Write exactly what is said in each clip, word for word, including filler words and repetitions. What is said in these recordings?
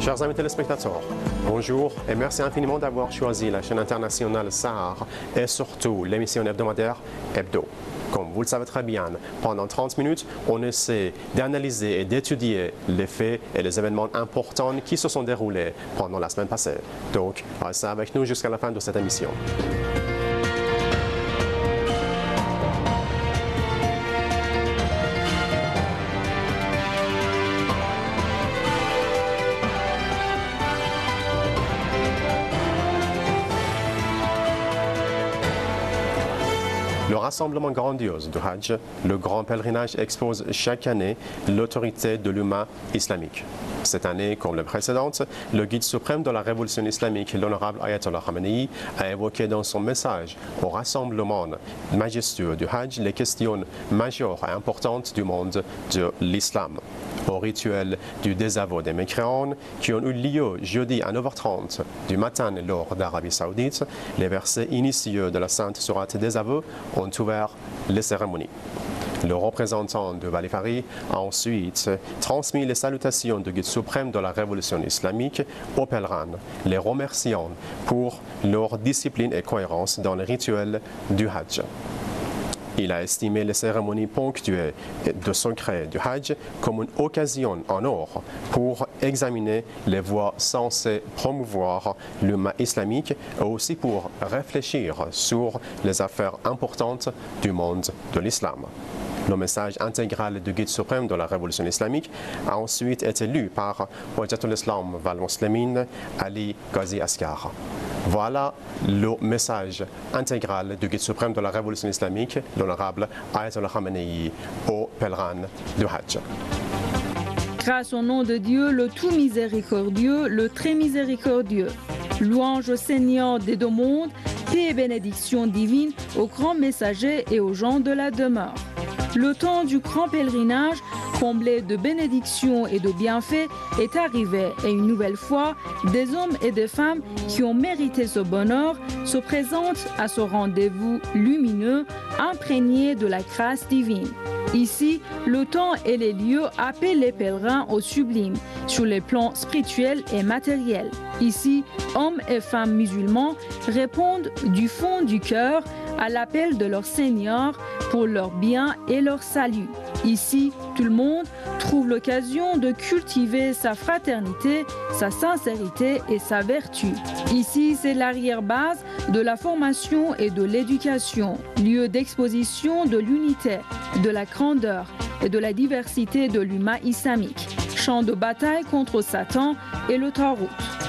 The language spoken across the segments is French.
Chers amis téléspectateurs, bonjour et merci infiniment d'avoir choisi la chaîne internationale Sahar et surtout l'émission hebdomadaire Hebdo. Comme vous le savez très bien, pendant trente minutes, on essaie d'analyser et d'étudier les faits et les événements importants qui se sont déroulés pendant la semaine passée. Donc, restez avec nous jusqu'à la fin de cette émission. Le rassemblement grandiose du Hajj, le grand pèlerinage, expose chaque année l'autorité de l'Umma islamique. Cette année, comme les précédentes, le guide suprême de la révolution islamique, l'honorable Ayatollah Khamenei, a évoqué dans son message au rassemblement majestueux du Hajj les questions majeures et importantes du monde de l'islam. Au rituel du désaveu des mécréants qui ont eu lieu jeudi à neuf heures trente du matin lors d'Arabie Saoudite, les versets initiaux de la Sainte Sourate des aveux ont ouvert les cérémonies. Le représentant de Valifari a ensuite transmis les salutations du guide suprême de la révolution islamique aux pèlerins, les remerciant pour leur discipline et cohérence dans le rituel du Hajj. Il a estimé les cérémonies ponctuées de secret du Hajj comme une occasion en or pour examiner les voies censées promouvoir l'Umma islamique et aussi pour réfléchir sur les affaires importantes du monde de l'islam. Le message intégral du guide suprême de la révolution islamique a ensuite été lu par Hujjatul Islam wal Muslimin Ali Ghazi Asghar. Voilà le message intégral du guide suprême de la révolution islamique, l'honorable Ayatollah Khamenei, aux pèlerins du Hajj. Grâce au nom de Dieu, le tout miséricordieux, le très miséricordieux. Louange au Seigneur des deux mondes, paix et bénédiction divine aux grands messagers et aux gens de la demeure. Le temps du grand pèlerinage, comblé de bénédictions et de bienfaits, est arrivé et une nouvelle fois, des hommes et des femmes qui ont mérité ce bonheur se présentent à ce rendez-vous lumineux, imprégné de la grâce divine. Ici, le temps et les lieux appellent les pèlerins au sublime, sur les plans spirituels et matériels. Ici, hommes et femmes musulmans répondent du fond du cœur à l'appel de leur Seigneur pour leur bien et leur salut. Ici, tout le monde trouve l'occasion de cultiver sa fraternité, sa sincérité et sa vertu. Ici, c'est l'arrière-base de la formation et de l'éducation, lieu d'exposition de l'unité, de la grandeur et de la diversité de l'Umma islamique, champ de bataille contre Satan et le Tarout.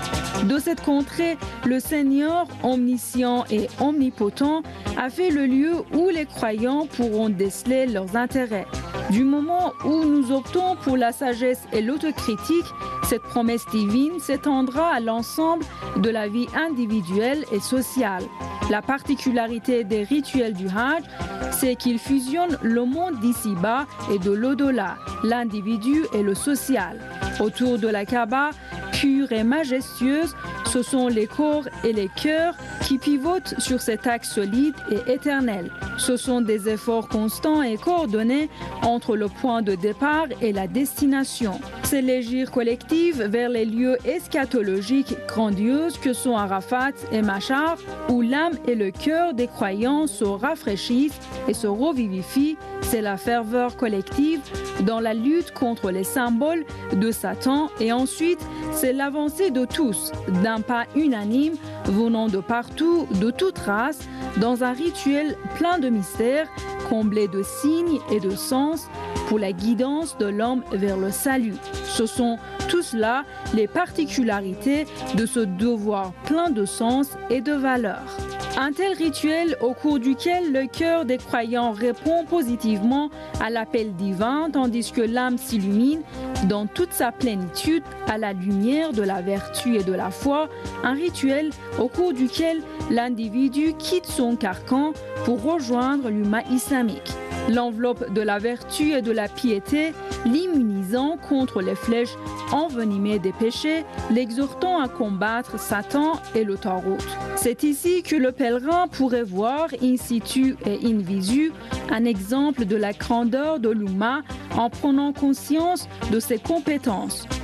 De cette contrée, le Seigneur, omniscient et omnipotent, a fait le lieu où les croyants pourront déceler leurs intérêts. Du moment où nous optons pour la sagesse et l'autocritique, cette promesse divine s'étendra à l'ensemble de la vie individuelle et sociale. La particularité des rituels du Hajj, c'est qu'ils fusionnent le monde d'ici-bas et de l'au-delà, l'individu et le social. Autour de la Kaaba, pure et majestueuse, ce sont les corps et les cœurs qui pivotent sur cet axe solide et éternel. Ce sont des efforts constants et coordonnés entre le point de départ et la destination. C'est l'égir collective vers les lieux eschatologiques grandioses que sont Arafat et Machar, où l'âme et le cœur des croyants se rafraîchissent et se revivifient. C'est la ferveur collective dans la lutte contre les symboles de Satan et ensuite c'est l'avancée de tous, d'un pas unanime, venant de partout, de toute race, dans un rituel plein de mystères, comblé de signes et de sens pour la guidance de l'homme vers le salut. Ce sont tout cela les particularités de ce devoir plein de sens et de valeurs. Un tel rituel au cours duquel le cœur des croyants répond positivement à l'appel divin tandis que l'âme s'illumine dans toute sa plénitude à la lumière de la vertu et de la foi, un rituel au cours duquel l'individu quitte son carcan pour rejoindre l'Umma islamique. L'enveloppe de la vertu et de la piété, l'immunisant contre les flèches envenimées des péchés, l'exhortant à combattre Satan et le Tarout. C'est ici que le pèlerin pourrait voir in situ et in visu un exemple de la grandeur de l'Umma en prenant conscience de ses compétences.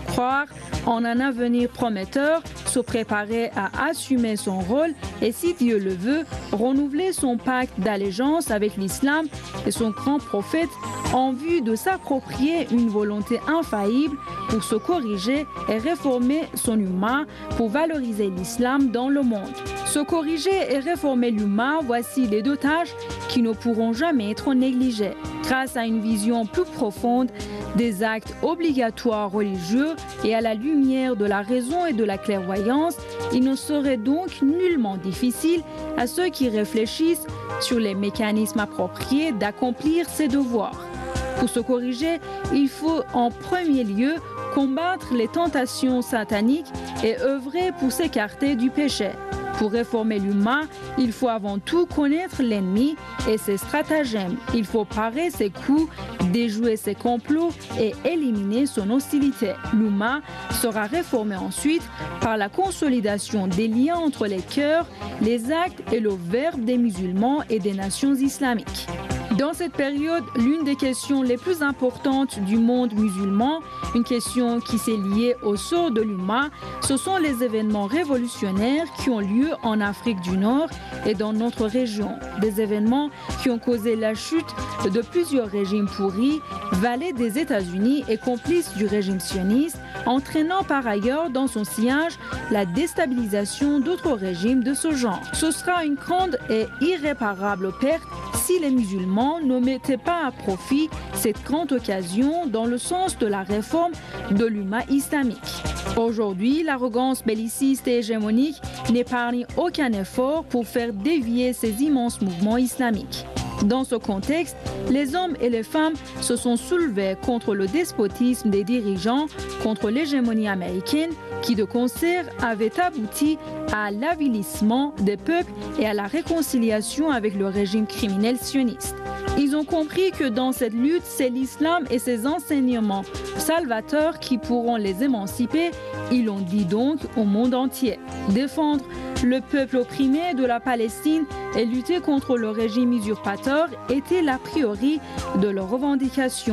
croire en un avenir prometteur, se préparer à assumer son rôle et, si Dieu le veut, renouveler son pacte d'allégeance avec l'islam et son grand prophète en vue de s'approprier une volonté infaillible pour se corriger et réformer son humain pour valoriser l'islam dans le monde. Se corriger et réformer l'humain, voici les deux tâches qui ne pourront jamais être négligées. Grâce à une vision plus profonde des actes obligatoires religieux et à la lumière de la raison et de la clairvoyance, il ne serait donc nullement difficile à ceux qui réfléchissent sur les mécanismes appropriés d'accomplir ces devoirs. Pour se corriger, il faut en premier lieu combattre les tentations sataniques et œuvrer pour s'écarter du péché. Pour réformer l'humain, il faut avant tout connaître l'ennemi et ses stratagèmes. Il faut parer ses coups, déjouer ses complots et éliminer son hostilité. L'humain sera réformé ensuite par la consolidation des liens entre les cœurs, les actes et le verbe des musulmans et des nations islamiques. Dans cette période, l'une des questions les plus importantes du monde musulman, une question qui s'est liée au sort de l'humain, ce sont les événements révolutionnaires qui ont lieu en Afrique du Nord et dans notre région. Des événements qui ont causé la chute de plusieurs régimes pourris, valets des États-Unis et complices du régime sioniste, entraînant par ailleurs dans son sillage la déstabilisation d'autres régimes de ce genre. Ce sera une grande et irréparable perte si les musulmans ne mettaient pas à profit cette grande occasion dans le sens de la réforme de l'umma islamique. Aujourd'hui, l'arrogance belliciste et hégémonique n'épargne aucun effort pour faire dévier ces immenses mouvements islamiques. Dans ce contexte, les hommes et les femmes se sont soulevés contre le despotisme des dirigeants, contre l'hégémonie américaine qui de concert avait abouti à l'avilissement des peuples et à la réconciliation avec le régime criminel sioniste. Ils ont compris que dans cette lutte, c'est l'islam et ses enseignements salvateurs qui pourront les émanciper. Ils l'ont dit donc au monde entier. Défendre le peuple opprimé de la Palestine et lutter contre le régime usurpateur était la priorité de leurs revendications.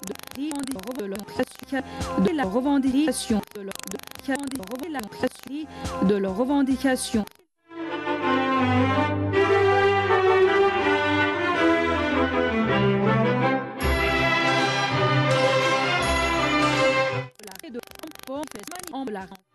De leurs revendications. De leurs revendications. De